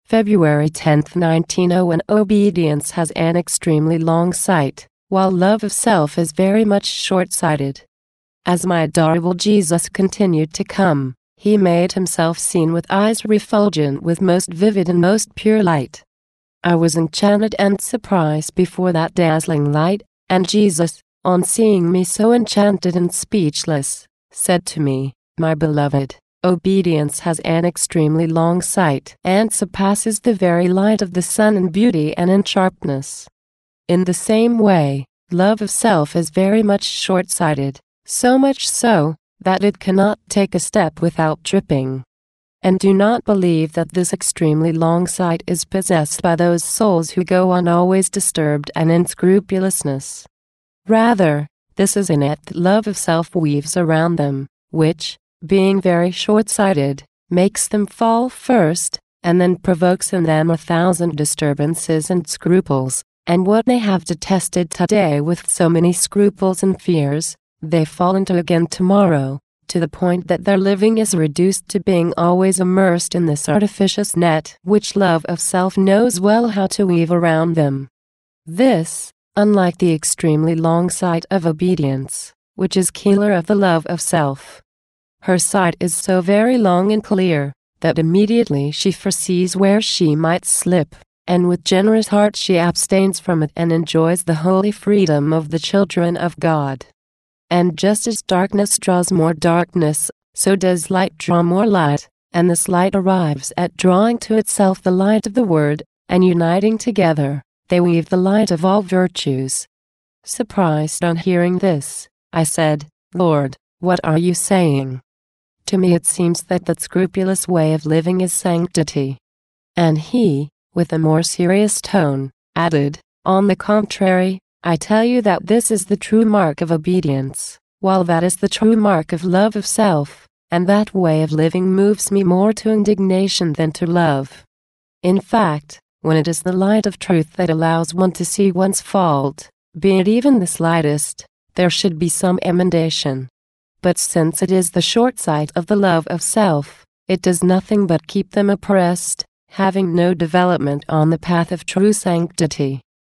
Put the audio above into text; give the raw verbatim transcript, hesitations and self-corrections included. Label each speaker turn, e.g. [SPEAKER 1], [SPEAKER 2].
[SPEAKER 1] February tenth nineteen oh one Obedience has an extremely long sight, while love of self is very much short-sighted. As my adorable Jesus continued to come, he made himself seen with eyes refulgent with most vivid and most pure light. I was enchanted and surprised before that dazzling light, and Jesus, on seeing me so enchanted and speechless, said to me, "My beloved, obedience has an extremely long sight and surpasses the very light of the sun in beauty and in sharpness. In the same way, love of self is very much short-sighted, so much so, that it cannot take a step without tripping. And do not believe that this extremely long sight is possessed by those souls who go on always disturbed and in scrupulousness. Rather, this is a net that love of self weaves around them, which, being very short-sighted, makes them fall first, and then provokes in them a thousand disturbances and scruples, and what they have detested today with so many scruples and fears, they fall into again tomorrow, to the point that their living is reduced to being always immersed in this artificious net which love of self knows well how to weave around them. This, unlike the extremely long sight of obedience, which is killer of the love of self. Her sight is so very long and clear, that immediately she foresees where she might slip, and with generous heart she abstains from it and enjoys the holy freedom of the children of God. And just as darkness draws more darkness, so does light draw more light, and this light arrives at drawing to itself the light of the Word, and uniting together, they weave the light of all virtues. Surprised on hearing this, I said, "Lord, what are you saying? To me it seems that that scrupulous way of living is sanctity." And he, with a more serious tone, added, "On the contrary, I tell you that this is the true mark of obedience, while that is the true mark of love of self, and that way of living moves me more to indignation than to love. In fact, when it is the light of truth that allows one to see one's fault, be it even the slightest, there should be some emendation. But since it is the short sight of the love of self, it does nothing but keep them oppressed, having no development on the path of true sanctity.